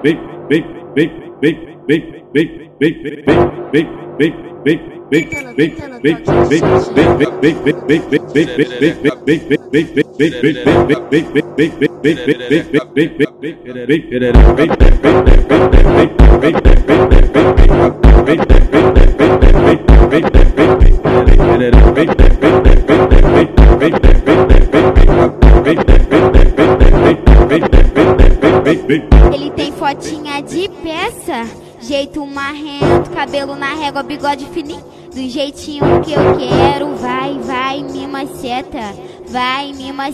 Ele tem fotinha de peça, jeito marrento, cabelo na régua, bigode fininho, do jeitinho que eu quero. Vai, vai, me maceta, vai, me maceta.